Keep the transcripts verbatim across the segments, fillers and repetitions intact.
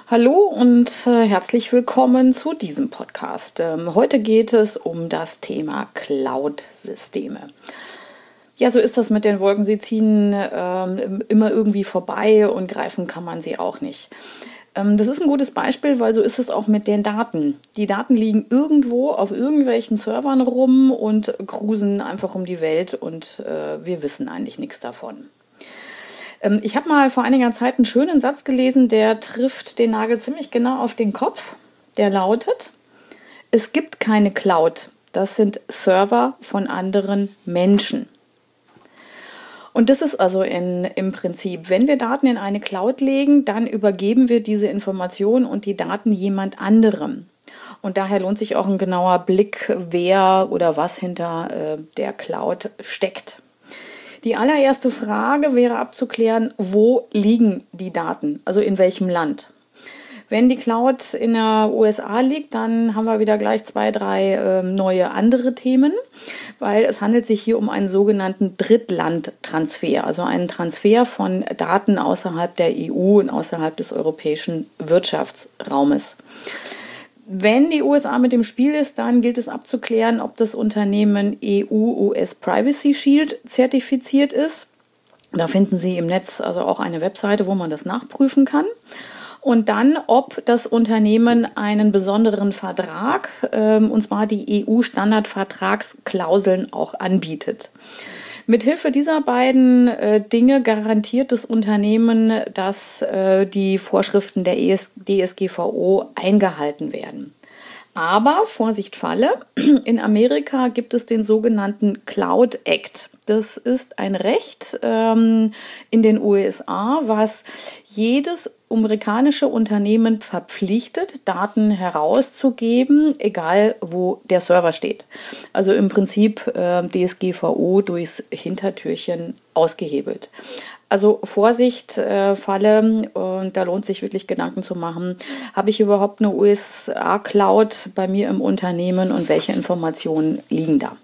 Hallo und äh, herzlich willkommen zu diesem Podcast. Ähm, heute geht es um das Thema Cloud-Systeme. Ja, so ist das mit den Wolken. Sie ziehen ähm, immer irgendwie vorbei und greifen kann man sie auch nicht. Ähm, das ist ein gutes Beispiel, weil so ist es auch mit den Daten. Die Daten liegen irgendwo auf irgendwelchen Servern rum und cruisen einfach um die Welt und äh, wir wissen eigentlich nichts davon. Ich habe mal vor einiger Zeit einen schönen Satz gelesen, der trifft den Nagel ziemlich genau auf den Kopf. Der lautet: Es gibt keine Cloud, das sind Server von anderen Menschen. Und das ist also in, im Prinzip, wenn wir Daten in eine Cloud legen, dann übergeben wir diese Informationen und die Daten jemand anderem. Und daher lohnt sich auch ein genauer Blick, wer oder was hinter äh, der Cloud steckt. Die allererste Frage wäre abzuklären, wo liegen die Daten, also in welchem Land. Wenn die Cloud in der U S A liegt, dann haben wir wieder gleich zwei, drei äh, neue andere Themen, weil es handelt sich hier um einen sogenannten Drittlandtransfer, also einen Transfer von Daten außerhalb der E U und außerhalb des europäischen Wirtschaftsraumes. Wenn die U S A mit dem Spiel ist, dann gilt es abzuklären, ob das Unternehmen E U-U S Privacy Shield zertifiziert ist. Da finden Sie im Netz also auch eine Webseite, wo man das nachprüfen kann. Und dann, ob das Unternehmen einen besonderen Vertrag, ähm, und zwar die E U-Standardvertragsklauseln auch anbietet. Mithilfe dieser beiden äh, Dinge garantiert das Unternehmen, dass äh, die Vorschriften der D S G V O eingehalten werden. Aber, Vorsicht Falle, in Amerika gibt es den sogenannten Cloud Act. Das ist ein Recht ähm, in den U S A, was jedes amerikanische Unternehmen verpflichtet, Daten herauszugeben, egal wo der Server steht. Also im Prinzip äh, D S G V O durchs Hintertürchen ausgehebelt. Also Vorsicht, äh, Falle, und da lohnt sich wirklich Gedanken zu machen. Habe ich überhaupt eine U S A-Cloud bei mir im Unternehmen und welche Informationen liegen da?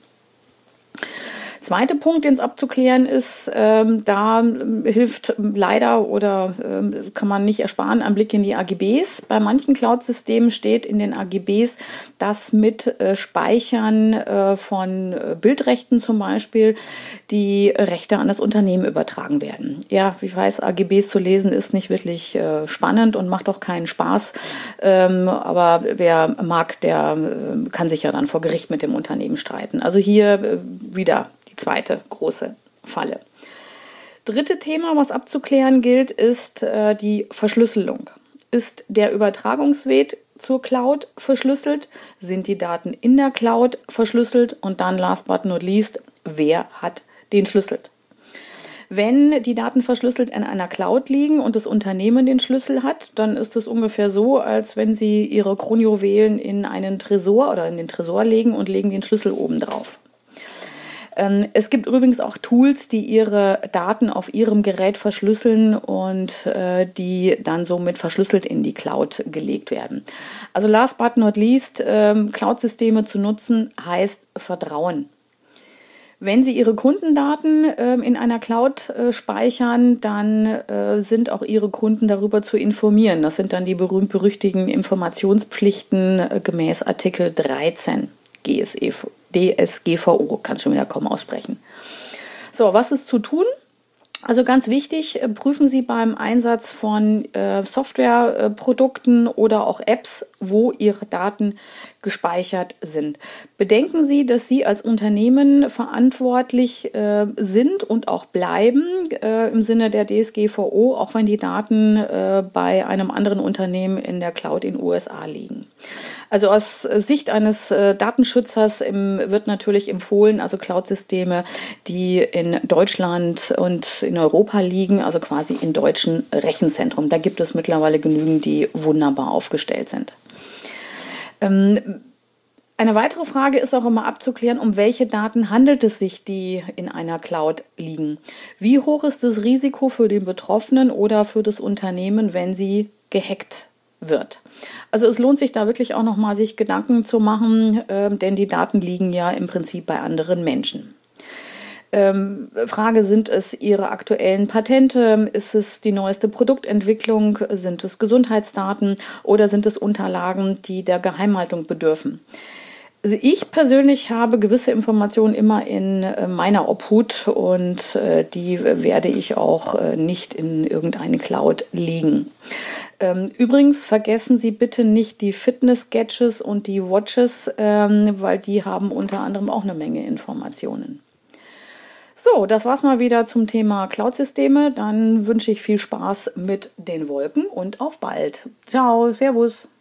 Zweiter Punkt, den es abzuklären ist, ähm, da hilft leider oder ähm, kann man nicht ersparen ein Blick in die A G Bs. Bei manchen Cloud-Systemen steht in den A G Bs, dass mit äh, Speichern äh, von äh, Bildrechten zum Beispiel die Rechte an das Unternehmen übertragen werden. Ja, wie ich weiß, A G Bs zu lesen ist nicht wirklich äh, spannend und macht auch keinen Spaß. Ähm, aber wer mag, der äh, kann sich ja dann vor Gericht mit dem Unternehmen streiten. Also hier äh, wieder zweite große Falle. Dritte Thema, was abzuklären gilt, ist äh, die Verschlüsselung. Ist der Übertragungsweg zur Cloud verschlüsselt? Sind die Daten in der Cloud verschlüsselt? Und dann last but not least, wer hat den Schlüssel? Wenn die Daten verschlüsselt in einer Cloud liegen und das Unternehmen den Schlüssel hat, dann ist es ungefähr so, als wenn Sie Ihre Kronjuwelen in einen Tresor oder in den Tresor legen und legen den Schlüssel oben drauf. Es gibt übrigens auch Tools, die ihre Daten auf ihrem Gerät verschlüsseln und äh, die dann somit verschlüsselt in die Cloud gelegt werden. Also last but not least, ähm, Cloud-Systeme zu nutzen heißt Vertrauen. Wenn Sie Ihre Kundendaten äh, in einer Cloud äh, speichern, dann äh, sind auch Ihre Kunden darüber zu informieren. Das sind dann die berühmt-berüchtigten Informationspflichten äh, gemäß Artikel dreizehn D S G V O, kann ich schon wieder kaum aussprechen. So, was ist zu tun? Also ganz wichtig, prüfen Sie beim Einsatz von äh, Softwareprodukten oder auch Apps, wo Ihre Daten gespeichert sind. Bedenken Sie, dass Sie als Unternehmen verantwortlich äh, sind und auch bleiben äh, im Sinne der D S G V O, auch wenn die Daten äh, bei einem anderen Unternehmen in der Cloud in den U S A liegen. Also aus Sicht eines äh, Datenschützers im, wird natürlich empfohlen, also Cloud-Systeme, die in Deutschland und in Europa liegen, also quasi in deutschen Rechenzentren. Da gibt es mittlerweile genügend, die wunderbar aufgestellt sind. Ähm, Eine weitere Frage ist auch immer abzuklären, um welche Daten handelt es sich, die in einer Cloud liegen. Wie hoch ist das Risiko für den Betroffenen oder für das Unternehmen, wenn sie gehackt wird? Also es lohnt sich da wirklich auch nochmal, sich Gedanken zu machen, äh, denn die Daten liegen ja im Prinzip bei anderen Menschen. Ähm, Frage, sind es Ihre aktuellen Patente? Ist es die neueste Produktentwicklung? Sind es Gesundheitsdaten oder sind es Unterlagen, die der Geheimhaltung bedürfen? Also ich persönlich habe gewisse Informationen immer in äh, meiner Obhut und äh, die werde ich auch äh, nicht in irgendeine Cloud legen. Ähm, übrigens vergessen Sie bitte nicht die Fitness-Gadgets und die Watches, ähm, weil die haben unter anderem auch eine Menge Informationen. So, das war's mal wieder zum Thema Cloud-Systeme. Dann wünsche ich viel Spaß mit den Wolken und auf bald. Ciao, Servus.